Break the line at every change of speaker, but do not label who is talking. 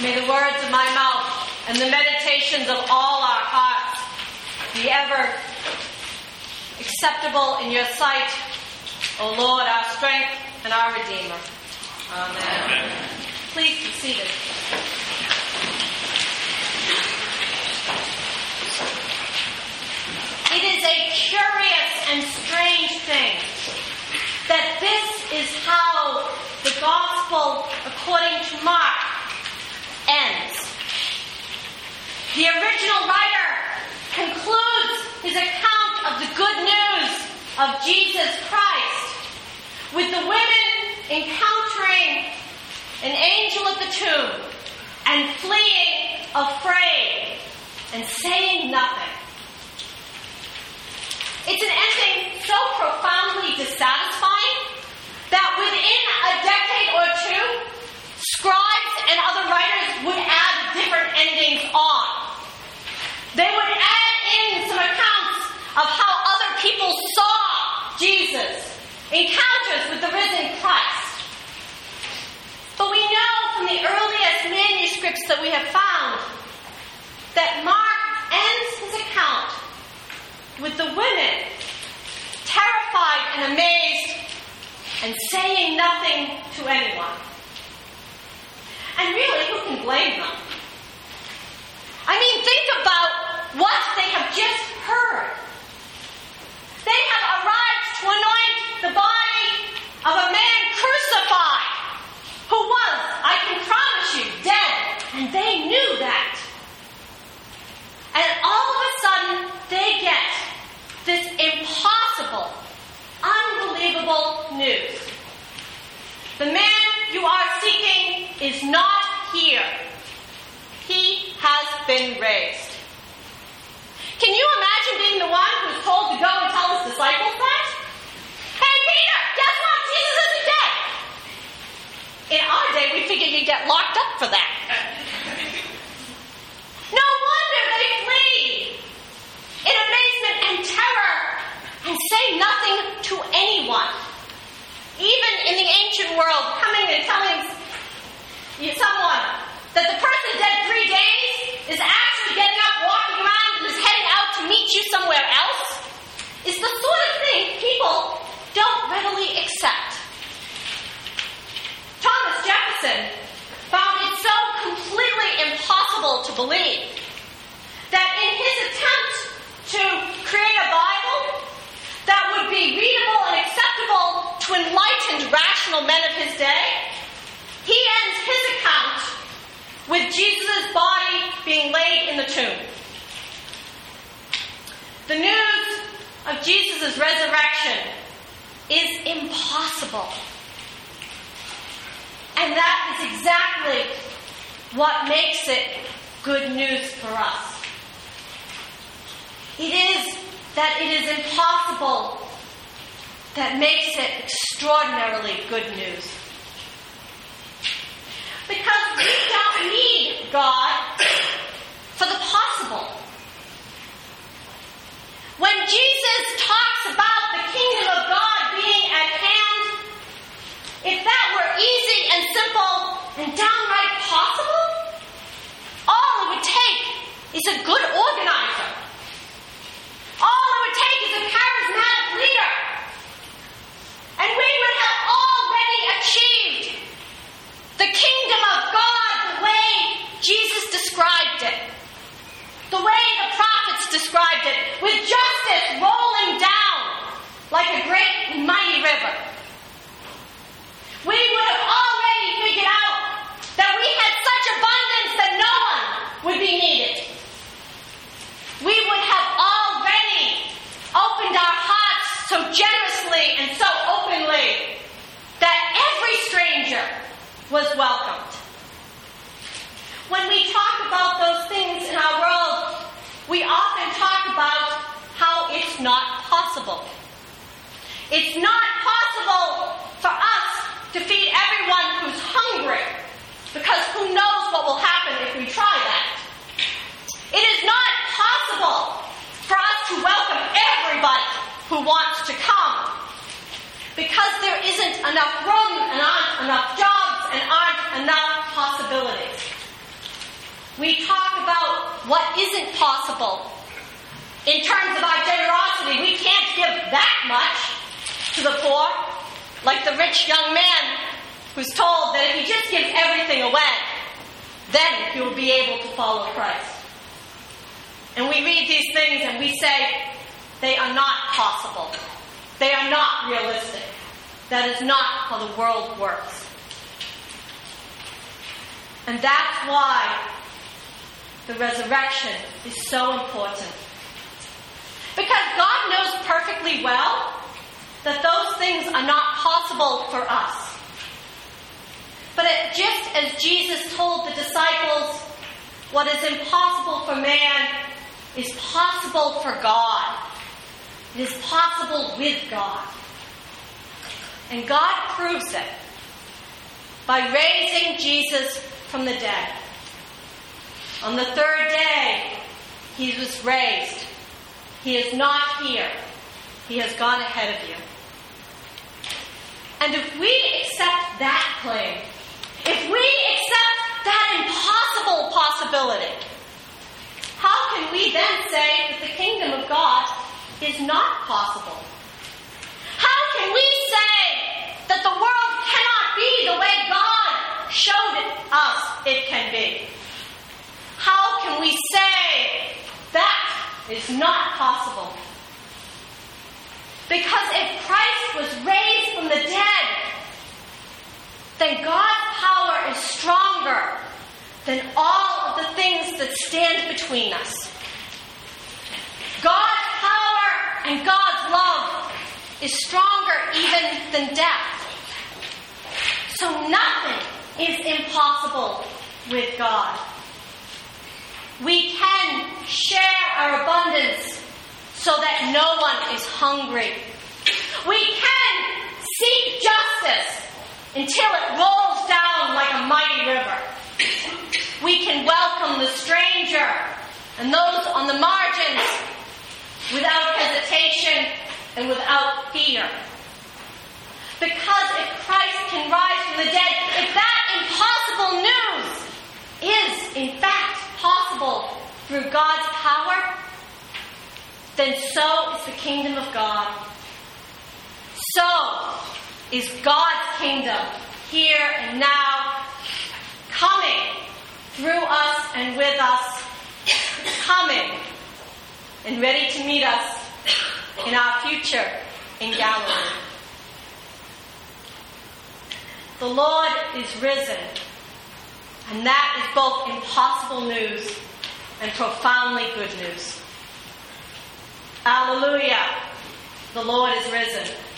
May the words of my mouth and the meditations of all our hearts be ever acceptable in your sight, O Lord, our strength and our Redeemer. Amen. Amen. Please be seated. It is a curious and strange thing that this is how the Gospel, according to Mark, ends. The original writer concludes his account of the good news of Jesus Christ with the women encountering an angel at the tomb and fleeing afraid and saying nothing. It's an ending so profoundly dissatisfying that within a decade or two, scribes and other writers would add different endings on. They would add in some accounts of how other people saw Jesus, encounters with the risen Christ. But we know from the earliest manuscripts that we have found that Mark ends his account with the women terrified and amazed and saying nothing to anyone. And really, who can blame them? I mean, think about what they have just heard. They have arrived to anoint the body of a man crucified, who was, I can promise you, dead, and they knew that. And all of a sudden, they get this impossible, unbelievable news. The man you are seeking is not here. He has been raised. Can you imagine being the one who's told to go and tell his disciples that? Hey, Peter, guess what? Jesus isn't dead. In our day, we figured you'd get locked up for that. No wonder they flee in amazement and terror and say nothing to anyone. Even in the ancient world, coming and telling someone that the person dead 3 days is actually getting up, walking around, and is heading out to meet you somewhere else is the sort of thing people don't readily accept. Thomas Jefferson found it so completely impossible to believe that in his attempt to create a Bible that would be readable and acceptable to enlightened, rational men of his day, he ends his account with Jesus' body being laid in the tomb. The news of Jesus' resurrection is impossible. And that is exactly what makes it good news for us. It is that it is impossible that makes it extraordinarily good news. Because we don't need God for the possible. When Jesus talks about the kingdom of God being at hand, if that were easy and simple and downright possible, all it would take is a good organizer. All it would take is a charismatic leader. And we would have already achieved the kingdom of God the way Jesus described it. The way the prophets described it, with justice rolling down like a great and mighty river. We would have already figured out that we had such abundance that no one would be needed. We would have already opened our hearts so generously and so openly that every stranger was welcomed. When we talk about those things in our world, we often talk about how it's not possible. It's not possible for us to feed everyone who's hungry, because who knows what will happen if we try that. It is not possible for us to welcome everybody who wants to come, because there isn't enough room and aren't enough jobs and aren't enough possibilities. we talk about what isn't possible. In terms of our generosity, we can't give that much to the poor, like the rich young man who's told that if he just gives everything away, then he will be able to follow Christ. And we read these things and we say, they are not possible. They are not realistic. That is not how the world works. And that's why the resurrection is so important. Because God knows perfectly well that those things are not possible for us. But just as Jesus told the disciples, what is impossible for man is possible for God. It is possible with God. And God proves it by raising Jesus from the dead. On the third day, he was raised. He is not here. He has gone ahead of you. And if we accept that claim, if we accept that impossible possibility, how can we then say that the kingdom of God is not possible? How can we say that the world cannot be the way God showed us it can be? How can we say that is not possible? Because if Christ was raised from the dead, then God's power is stronger than all of the things that stand between us. God's power and God's love is stronger even than death. So nothing is impossible with God. We can share our abundance so that no one is hungry. We can seek justice until it rolls down like a mighty river. We can welcome the stranger and those on the margins without hesitation and without fear. Because if Christ can rise from the dead, if that impossible news is in fact possible through God's power, then so is the kingdom of God. So is God's kingdom here and now, coming through us and with us, coming and ready to meet us in our future in Galilee. The Lord is risen, and that is both impossible news and profoundly good news. Alleluia! The Lord is risen.